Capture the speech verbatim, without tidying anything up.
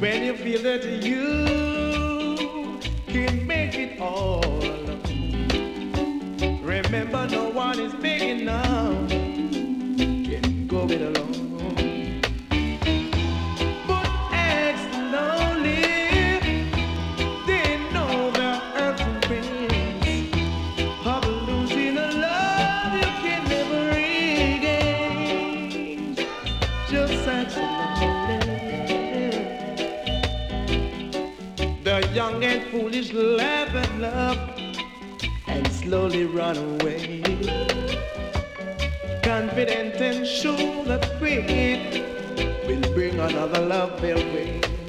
When you feel that you can make it all alone, remember no one is big enough. Can go it alone. But as lonely, they know the hurts and pains of losing a love you can never regain. Just as lonely. The young and foolish laugh at love and slowly run away, confident and sure that fate will bring another love their way.